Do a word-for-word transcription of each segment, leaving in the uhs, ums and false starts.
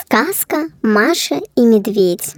Сказка «Маша и медведь».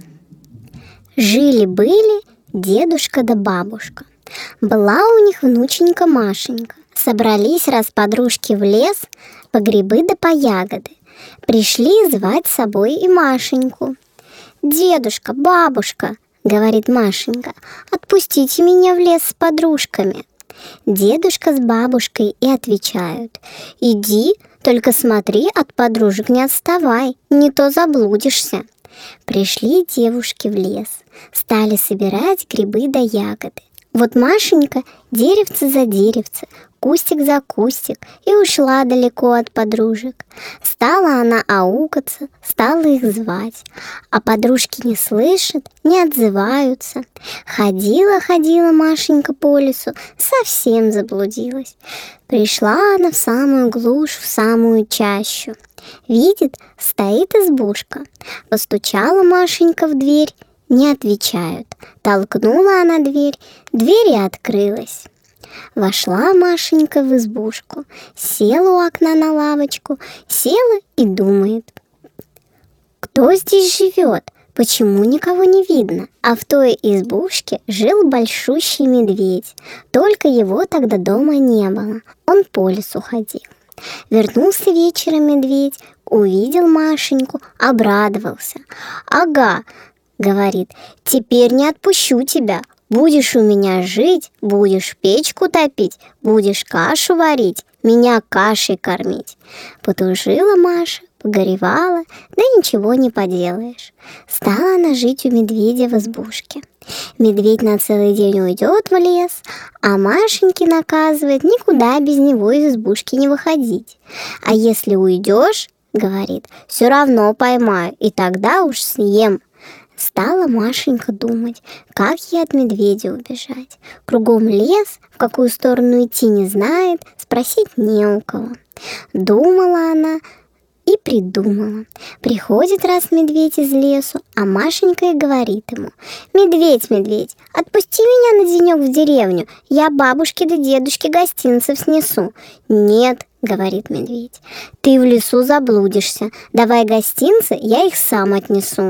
Жили-были дедушка да бабушка. Была у них внученька Машенька. Собрались раз подружки в лес по грибы да по ягоды. Пришли звать с собой и Машеньку. «Дедушка, бабушка, — говорит Машенька, — отпустите меня в лес с подружками». Дедушка с бабушкой и отвечают: «Иди, только смотри, от подружек не отставай, не то заблудишься». Пришли девушки в лес, стали собирать грибы да ягоды. Вот Машенька деревце за деревце, кустик за кустик, и ушла далеко от подружек. Стала она аукаться, стала их звать, а подружки не слышат, не отзываются. Ходила-ходила Машенька по лесу, совсем заблудилась. Пришла она в самую глушь, в самую чащу. Видит, стоит избушка. Постучала Машенька в дверь, не отвечают. Толкнула она дверь, дверь и открылась. Вошла Машенька в избушку, села у окна на лавочку, села и думает: кто здесь живет? Почему никого не видно? А в той избушке жил большущий медведь, только его тогда дома не было, он по лесу ходил. Вернулся вечером медведь, увидел Машеньку, обрадовался. «Ага, — говорит, — теперь не отпущу тебя. Будешь у меня жить, будешь печку топить, будешь кашу варить, меня кашей кормить». Потужила Маша, погоревала, да ничего не поделаешь. Стала она жить у медведя в избушке. Медведь на целый день уйдет в лес, а Машеньке наказывает никуда без него из избушки не выходить. «А если уйдешь, — говорит, — все равно поймаю, и тогда уж съем». Стала Машенька думать, как ей от медведя убежать. Кругом лес, в какую сторону идти не знает, спросить не у кого. Думала она и придумала. Приходит раз медведь из лесу, а Машенька и говорит ему: «Медведь, медведь, отпусти меня на денек в деревню, я бабушке да дедушке гостинцев снесу». «Нет, — говорит медведь, — ты в лесу заблудишься, давай гостинцы, я их сам отнесу».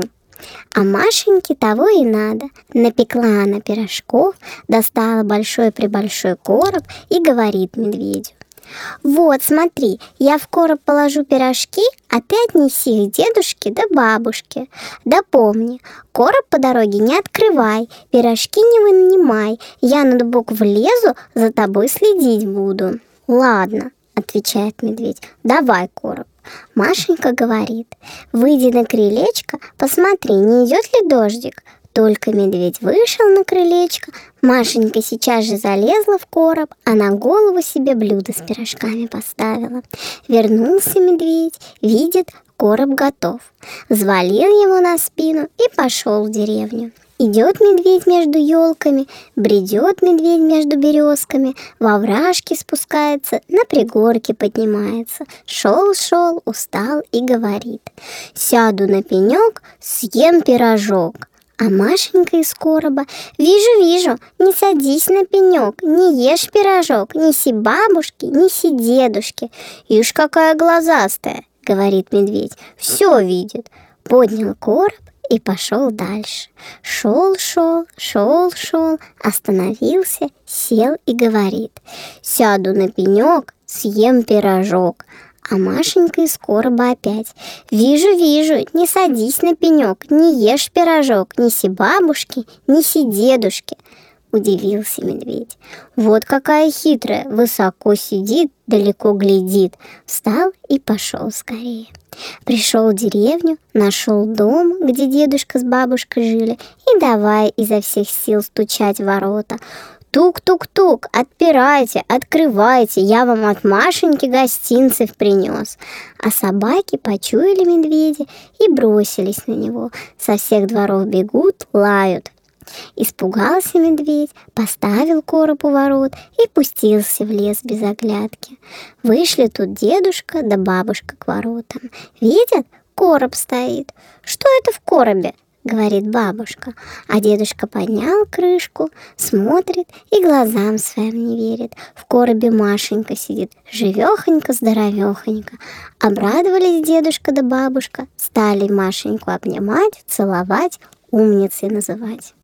А Машеньке того и надо. Напекла она пирожков, достала большой-пребольшой короб и говорит медведю: «Вот, смотри, я в короб положу пирожки, а ты отнеси их дедушке да бабушке. Да помни, короб по дороге не открывай, пирожки не вынимай, я на дубок влезу, за тобой следить буду». «Ладно, — отвечает медведь, — давай короб». Машенька говорит: «Выйди на крылечко, посмотри, не идет ли дождик». Только медведь вышел на крылечко, Машенька сейчас же залезла в короб, а на голову себе блюдо с пирожками поставила. Вернулся медведь, видит, короб готов. Взвалил его на спину и пошел в деревню. Идет медведь между елками, бредет медведь между березками, во овражки спускается, на пригорке поднимается. Шел-шел, устал и говорит: «Сяду на пенек, съем пирожок». А Машенька из короба: «Вижу-вижу, не садись на пенек, не ешь пирожок, неси бабушке, неси дедушке». «Ишь, какая глазастая, — говорит медведь, — все видит». Поднял короб и пошел дальше. Шел-шел, шел-шел, остановился, сел и говорит: «Сяду на пенек, съем пирожок». А Машенька из короба опять: «Вижу-вижу, не садись на пенек, не ешь пирожок, неси бабушке, неси дедушке». Удивился медведь. Вот какая хитрая, высоко сидит, далеко глядит. Встал и пошел скорее. Пришел в деревню, нашел дом, где дедушка с бабушкой жили, и давай изо всех сил стучать в ворота. «Тук-тук-тук, отпирайте, открывайте, я вам от Машеньки гостинцев принес». А собаки почуяли медведя и бросились на него. Со всех дворов бегут, лают. Испугался медведь, поставил короб у ворот и пустился в лес без оглядки. Вышли тут дедушка да бабушка к воротам. Видят, короб стоит. «Что это в коробе?» — говорит бабушка. А дедушка поднял крышку, смотрит и глазам своим не верит. В коробе Машенька сидит, живехонька-здоровехонька. Обрадовались дедушка да бабушка, стали Машеньку обнимать, целовать, умницей называть.